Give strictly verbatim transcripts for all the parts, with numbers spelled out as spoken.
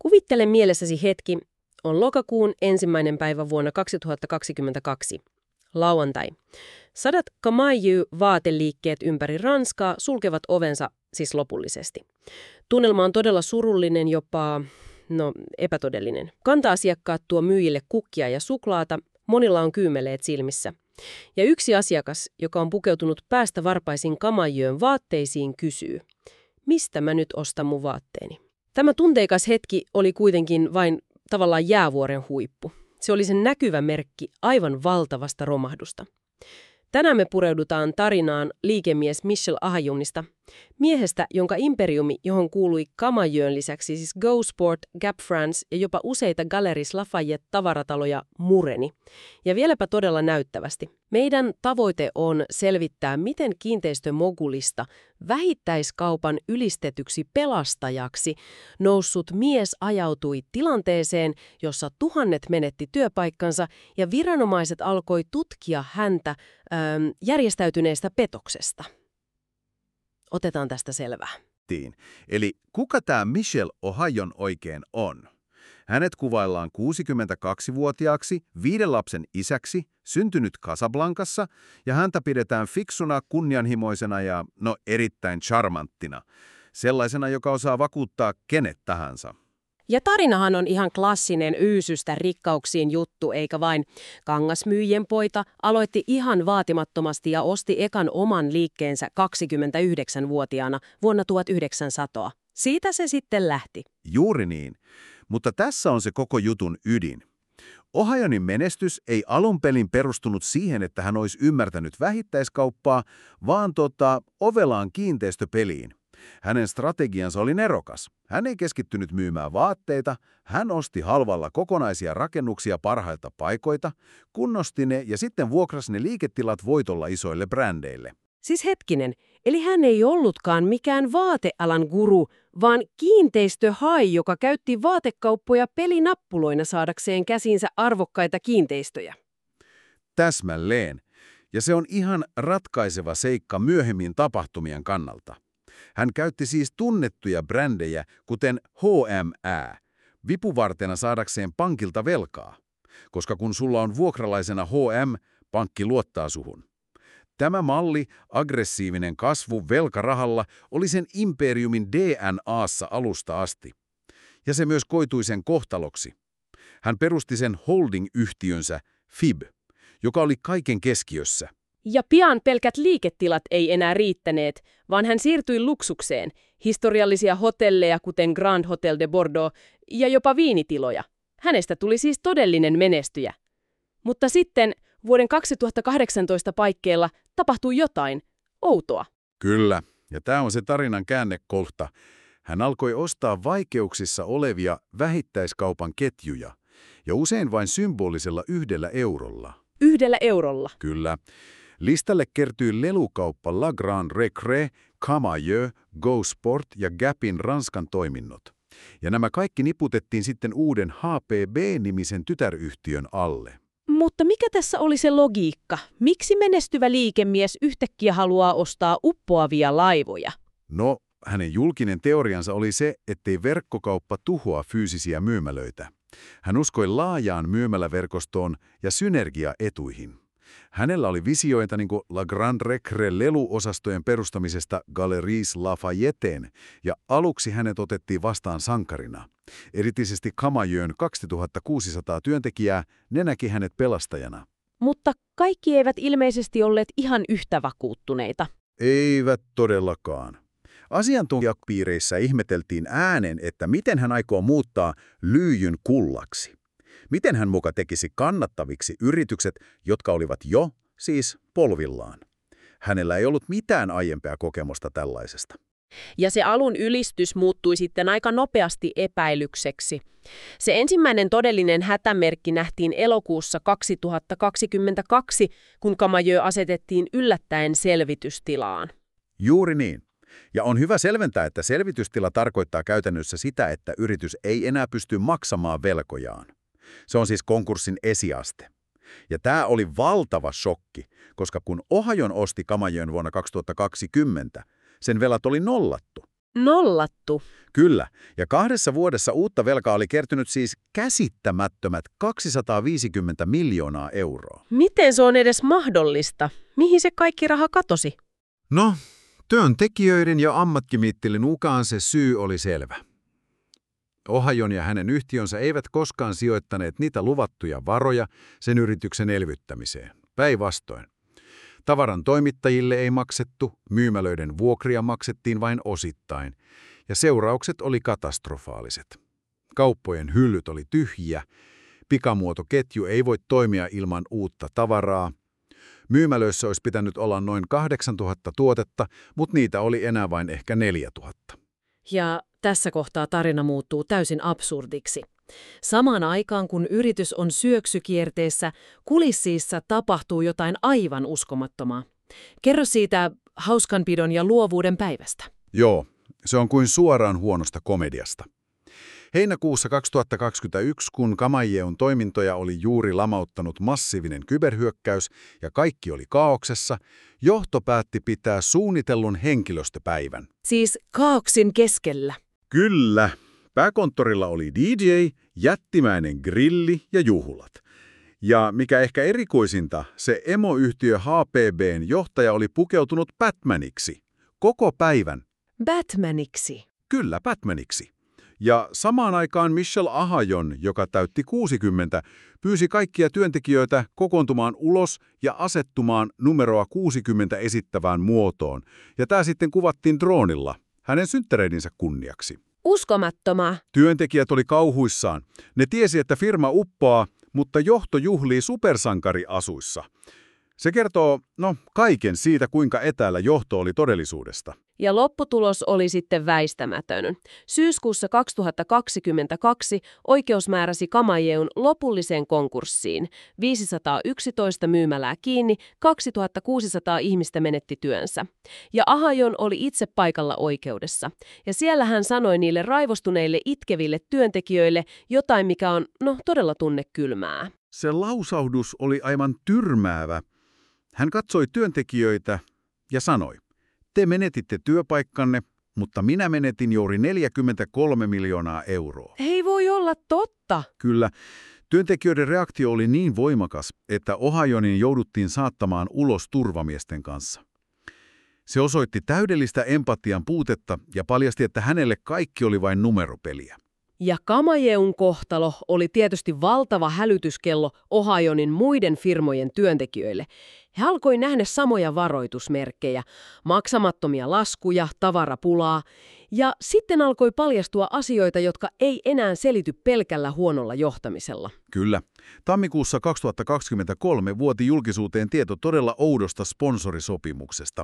Kuvittele mielessäsi hetki, on lokakuun ensimmäinen päivä vuonna kaksituhattakaksikymmentäkaksi, lauantai. Sadat Camaïeu-vaateliikkeet ympäri Ranskaa sulkevat ovensa siis lopullisesti. Tunnelma on todella surullinen, jopa, no, epätodellinen. Kanta-asiakkaat tuo myyjille kukkia ja suklaata, monilla on kyymeleet silmissä. Ja yksi asiakas, joka on pukeutunut päästä varpaisin Camaïeun vaatteisiin, kysyy, mistä mä nyt ostan mun vaatteeni? Tämä tunteikas hetki oli kuitenkin vain tavallaan jäävuoren huippu. Se oli sen näkyvä merkki aivan valtavasta romahdusta. Tänään me pureudutaan tarinaan liikemies Michel Ahayunista, miehestä, jonka imperiumi, johon kuului Camaïeun lisäksi siis Go Sport, Gap France ja jopa useita Galeries Lafayette tavarataloja, mureni. Ja vieläpä todella näyttävästi. Meidän tavoite on selvittää, miten kiinteistömogulista vähittäiskaupan ylistetyksi pelastajaksi noussut mies ajautui tilanteeseen, jossa tuhannet menetti työpaikkansa ja viranomaiset alkoi tutkia häntä ähm, järjestäytyneestä petoksesta. Otetaan tästä selvää. Eli kuka tämä Michel Ohayon oikein on? Hänet kuvaillaan kuusikymmentäkaksivuotiaaksi, viiden lapsen isäksi, syntynyt Casablancassa, ja häntä pidetään fiksuna, kunnianhimoisena ja, no, erittäin charmanttina. Sellaisena, joka osaa vakuuttaa kenet tahansa. Ja tarinahan on ihan klassinen yysystä rikkauksiin juttu, eikä vain. Kangasmyyjien poika aloitti ihan vaatimattomasti ja osti ekan oman liikkeensä kaksikymmentäyhdeksänvuotiaana vuonna tuhatyhdeksänsataa. Siitä se sitten lähti. Juuri niin. Mutta tässä on se koko jutun ydin. Ohayonin menestys ei alun pelin perustunut siihen, että hän olisi ymmärtänyt vähittäiskauppaa, vaan tota, ovelaan kiinteistöpeliin. Hänen strategiansa oli nerokas. Hän ei keskittynyt myymään vaatteita, hän osti halvalla kokonaisia rakennuksia parhailta paikoita, kunnosti ne ja sitten vuokrasi ne liiketilat voitolla isoille brändeille. Siis hetkinen, eli hän ei ollutkaan mikään vaatealan guru, vaan kiinteistöhai, joka käytti vaatekauppoja pelinappuloina saadakseen käsiinsä arvokkaita kiinteistöjä. Täsmälleen. Ja se on ihan ratkaiseva seikka myöhemmin tapahtumien kannalta. Hän käytti siis tunnettuja brändejä, kuten H M Ä, vipuvartena saadakseen pankilta velkaa. Koska kun sulla on vuokralaisena H M, pankki luottaa suhun. Tämä malli, aggressiivinen kasvu velkarahalla, oli sen imperiumin D N A:ssa alusta asti. Ja se myös koitui sen kohtaloksi. Hän perusti sen holding-yhtiönsä F I B, joka oli kaiken keskiössä. Ja pian pelkät liiketilat ei enää riittäneet, vaan hän siirtyi luksukseen, historiallisia hotelleja kuten Grand Hotel de Bordeaux ja jopa viinitiloja. Hänestä tuli siis todellinen menestyjä. Mutta sitten vuoden kaksituhattakahdeksantoista paikkeilla tapahtui jotain outoa. Kyllä, ja tämä on se tarinan käännekohta. Hän alkoi ostaa vaikeuksissa olevia vähittäiskaupan ketjuja, ja usein vain symbolisella yhdellä eurolla. Yhdellä eurolla? Kyllä. Listalle kertyi lelukauppa La Grande Récré, Camaïeu, Go Sport ja Gapin Ranskan toiminnot. Ja nämä kaikki niputettiin sitten uuden H P B-nimisen tytäryhtiön alle. Mutta mikä tässä oli se logiikka? Miksi menestyvä liikemies yhtäkkiä haluaa ostaa uppoavia laivoja? No, hänen julkinen teoriansa oli se, ettei verkkokauppa tuhoa fyysisiä myymälöitä. Hän uskoi laajaan myymäläverkostoon ja synergiaetuihin. Hänellä oli visioita niin kuin La Grande Récré-leluosastojen perustamisesta Galeries Lafayetteen, ja aluksi hänet otettiin vastaan sankarina. Erityisesti Camaïeun kaksituhattakuusisataa työntekijää, ne näki hänet pelastajana. Mutta kaikki eivät ilmeisesti olleet ihan yhtä vakuuttuneita. Eivät todellakaan. Asiantuntijapiireissä ihmeteltiin äänen, että miten hän aikoo muuttaa lyijyn kullaksi. Miten hän muka tekisi kannattaviksi yritykset, jotka olivat jo, siis polvillaan. Hänellä ei ollut mitään aiempaa kokemusta tällaisesta. Ja se alun ylistys muuttui sitten aika nopeasti epäilykseksi. Se ensimmäinen todellinen hätämerkki nähtiin elokuussa kaksituhattakaksikymmentäkaksi, kun Camaïeu asetettiin yllättäen selvitystilaan. Juuri niin. Ja on hyvä selventää, että selvitystila tarkoittaa käytännössä sitä, että yritys ei enää pysty maksamaan velkojaan. Se on siis konkurssin esiaste. Ja tämä oli valtava shokki, koska kun Ohayon osti Camaïeun vuonna kaksituhattakaksikymmentä, sen velat oli nollattu. Nollattu. Kyllä, ja kahdessa vuodessa uutta velkaa oli kertynyt siis käsittämättömät kaksisataaviisikymmentä miljoonaa euroa. Miten se on edes mahdollista? Mihin se kaikki raha katosi? No, työntekijöiden ja ammattimittelin mukaan se syy oli selvä. Ohajon ja hänen yhtiönsä eivät koskaan sijoittaneet niitä luvattuja varoja sen yrityksen elvyttämiseen. Päinvastoin. Tavaran toimittajille ei maksettu, myymälöiden vuokria maksettiin vain osittain, ja seuraukset oli katastrofaaliset. Kauppojen hyllyt oli tyhjiä, pikamuotoketju ei voi toimia ilman uutta tavaraa. Myymälöissä olisi pitänyt olla noin kahdeksantuhatta tuotetta, mutta niitä oli enää vain ehkä neljätuhatta. Ja tässä kohtaa tarina muuttuu täysin absurdiksi. Samaan aikaan, kun yritys on syöksykierteessä, kulissiissa tapahtuu jotain aivan uskomattomaa. Kerro siitä hauskanpidon ja luovuuden päivästä. Joo, se on kuin suoraan huonosta komediasta. Heinäkuussa kaksituhattakaksikymmentäyksi, kun Camaïeun toimintoja oli juuri lamauttanut massiivinen kyberhyökkäys ja kaikki oli kaaoksessa, johto päätti pitää suunnitellun henkilöstöpäivän. Siis kaaoksin keskellä. Kyllä. Pääkonttorilla oli D J, jättimäinen grilli ja juhlat. Ja mikä ehkä erikoisinta, se emoyhtiö H P B:n johtaja oli pukeutunut Batmaniksi. Koko päivän. Batmaniksi? Kyllä, Batmaniksi. Ja samaan aikaan Michelle Ahajon, joka täytti kuusikymmentä, pyysi kaikkia työntekijöitä kokoontumaan ulos ja asettumaan numeroa kuusikymmentä esittävään muotoon. Ja tämä sitten kuvattiin droonilla hänen synttäreidinsä kunniaksi. Uskomattomaa. Työntekijät oli kauhuissaan. Ne tiesi, että firma uppoaa, mutta johto juhlii supersankariasuissa. Se kertoo, no, kaiken siitä, kuinka etäällä johto oli todellisuudesta. Ja lopputulos oli sitten väistämätön. Syyskuussa kaksituhattakaksikymmentäkaksi oikeus määräsi Camaïeun lopulliseen konkurssiin. viisisataayksitoista myymälää kiinni, kaksituhattakuusisataa ihmistä menetti työnsä. Ja Ahajon oli itse paikalla oikeudessa. Ja siellä hän sanoi niille raivostuneille itkeville työntekijöille jotain, mikä on, no, todella tunnekylmää. Se lausahdus oli aivan tyrmäävä. Hän katsoi työntekijöitä ja sanoi, te menetitte työpaikkanne, mutta minä menetin juuri neljäkymmentäkolme miljoonaa euroa. Ei voi olla totta. Kyllä. Työntekijöiden reaktio oli niin voimakas, että Ohajonin jouduttiin saattamaan ulos turvamiesten kanssa. Se osoitti täydellistä empatian puutetta ja paljasti, että hänelle kaikki oli vain numeropeliä. Ja Camaïeun kohtalo oli tietysti valtava hälytyskello Ohajonin muiden firmojen työntekijöille. He alkoi nähdä samoja varoitusmerkkejä, maksamattomia laskuja, tavarapulaa, ja sitten alkoi paljastua asioita, jotka ei enää selity pelkällä huonolla johtamisella. Kyllä. Tammikuussa kaksituhattakaksikymmentäkolme vuoti julkisuuteen tieto todella oudosta sponsorisopimuksesta.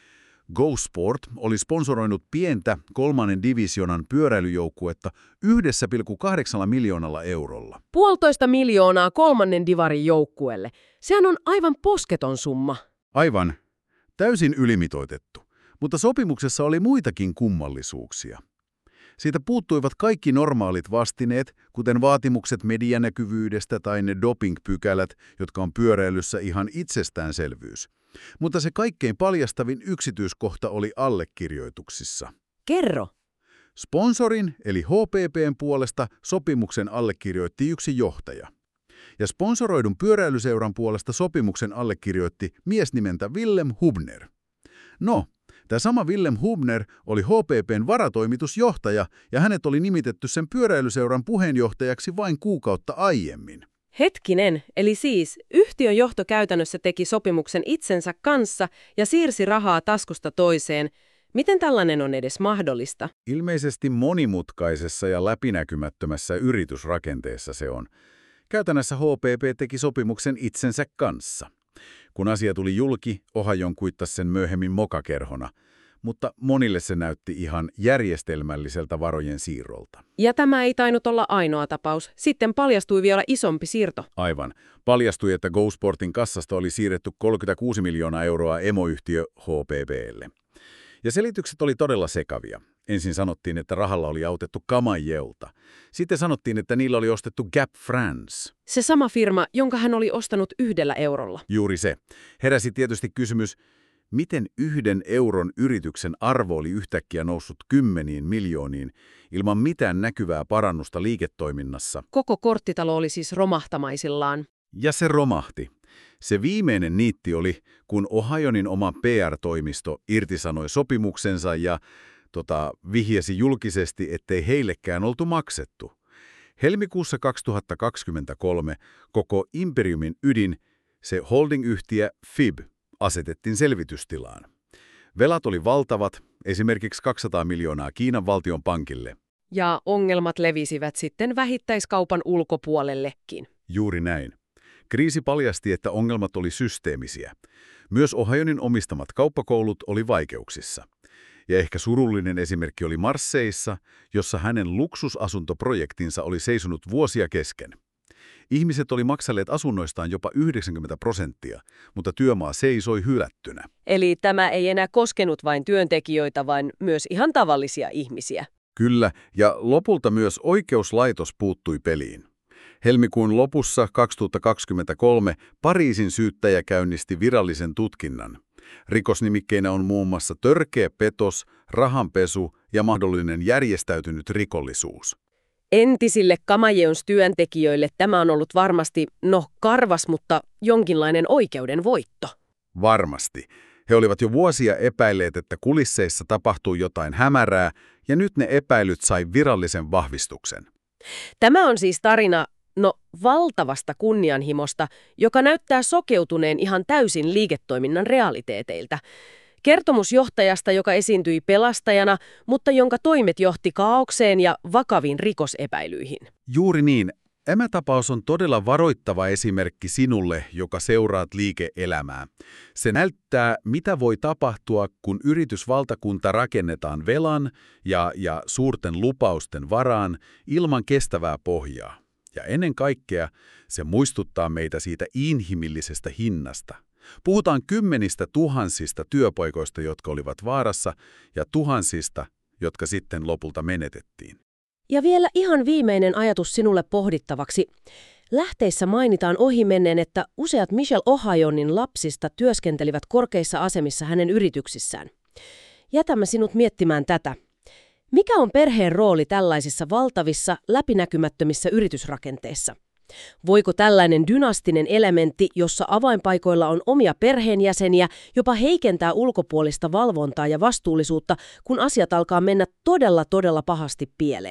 GoSport oli sponsoroinut pientä kolmannen divisionan pyöräilyjoukkuetta yksi pilkku kahdeksan miljoonalla eurolla. Puolitoista miljoonaa kolmannen divarin joukkueelle. Sehän on aivan posketon summa. Aivan. Täysin ylimitoitettu. Mutta sopimuksessa oli muitakin kummallisuuksia. Siitä puuttuivat kaikki normaalit vastineet, kuten vaatimukset medianäkyvyydestä tai ne doping-pykälät, jotka on pyöräilyssä ihan itsestäänselvyys. Mutta se kaikkein paljastavin yksityiskohta oli allekirjoituksissa. Kerro. Sponsorin eli H P B:n puolesta sopimuksen allekirjoitti yksi johtaja. Ja sponsoroidun pyöräilyseuran puolesta sopimuksen allekirjoitti mies nimeltä Willem Hubner. No, tämä sama Willem Hubner oli H P B:n varatoimitusjohtaja ja hänet oli nimitetty sen pyöräilyseuran puheenjohtajaksi vain kuukautta aiemmin. Hetkinen, eli siis yhtiön johto käytännössä teki sopimuksen itsensä kanssa ja siirsi rahaa taskusta toiseen. Miten tällainen on edes mahdollista? Ilmeisesti monimutkaisessa ja läpinäkymättömässä yritysrakenteessa se on. Käytännössä H P B teki sopimuksen itsensä kanssa. Kun asia tuli julki, Ohajon kuittasi sen myöhemmin mokakerhona, mutta monille se näytti ihan järjestelmälliseltä varojen siirrolta. Ja tämä ei tainnut olla ainoa tapaus. Sitten paljastui vielä isompi siirto. Aivan. Paljastui, että GoSportin kassasta oli siirretty kolmekymmentäkuusi miljoonaa euroa emoyhtiö H P B:lle. Ja selitykset oli todella sekavia. Ensin sanottiin, että rahalla oli autettu Camaïeulta. Sitten sanottiin, että niillä oli ostettu Gap France. Se sama firma, jonka hän oli ostanut yhdellä eurolla. Juuri se. Heräsi tietysti kysymys, Miten yhden euron yrityksen arvo oli yhtäkkiä noussut kymmeniin miljooniin ilman mitään näkyvää parannusta liiketoiminnassa? Koko korttitalo oli siis romahtamaisillaan. Ja se romahti. Se viimeinen niitti oli, kun Ohionin oma P R-toimisto irtisanoi sopimuksensa ja tota, vihjasi julkisesti, ettei heillekään oltu maksettu. Helmikuussa kaksituhattakaksikymmentäkolme koko Imperiumin ydin, se holding-yhtiö F I B, asetettiin selvitystilaan. Velat oli valtavat, esimerkiksi kaksisataa miljoonaa Kiinan valtion pankille. Ja ongelmat levisivät sitten vähittäiskaupan ulkopuolellekin. Juuri näin. Kriisi paljasti, että ongelmat oli systeemisiä. Myös Ohionin omistamat kauppakoulut oli vaikeuksissa. Ja ehkä surullinen esimerkki oli Marseissa, jossa hänen luksusasuntoprojektinsa oli seisonut vuosia kesken. Ihmiset oli maksaneet asunnoistaan jopa yhdeksänkymmentä prosenttia, mutta työmaa seisoi hylättynä. Eli tämä ei enää koskenut vain työntekijöitä, vaan myös ihan tavallisia ihmisiä. Kyllä, ja lopulta myös oikeuslaitos puuttui peliin. Helmikuun lopussa kaksituhattakaksikymmentäkolme Pariisin syyttäjä käynnisti virallisen tutkinnan. Rikosnimikkeinä on muun muassa törkeä petos, rahanpesu ja mahdollinen järjestäytynyt rikollisuus. Entisille Camaillons työntekijöille tämä on ollut varmasti, no karvas, mutta jonkinlainen oikeudenvoitto. Varmasti. He olivat jo vuosia epäilleet, että kulisseissa tapahtuu jotain hämärää, ja nyt ne epäilyt sai virallisen vahvistuksen. Tämä on siis tarina, no valtavasta kunnianhimosta, joka näyttää sokeutuneen ihan täysin liiketoiminnan realiteeteilta. Kertomus johtajasta, joka esiintyi pelastajana, mutta jonka toimet johti kaaukseen ja vakaviin rikosepäilyihin. Juuri niin. Emätapaus on todella varoittava esimerkki sinulle, joka seuraat liike-elämää. Se näyttää, mitä voi tapahtua, kun yritysvaltakunta rakennetaan velan ja, ja suurten lupausten varaan ilman kestävää pohjaa. Ja ennen kaikkea se muistuttaa meitä siitä inhimillisestä hinnasta. Puhutaan kymmenistä tuhansista työpaikoista, jotka olivat vaarassa, ja tuhansista, jotka sitten lopulta menetettiin. Ja vielä ihan viimeinen ajatus sinulle pohdittavaksi. Lähteissä mainitaan ohimenneen, että useat Michelle Ohionin lapsista työskentelivät korkeissa asemissa hänen yrityksissään. Jätämme sinut miettimään tätä. Mikä on perheen rooli tällaisissa valtavissa, läpinäkymättömissä yritysrakenteissa? Voiko tällainen dynastinen elementti, jossa avainpaikoilla on omia perheenjäseniä, jopa heikentää ulkopuolista valvontaa ja vastuullisuutta, kun asiat alkaa mennä todella todella pahasti pieleen?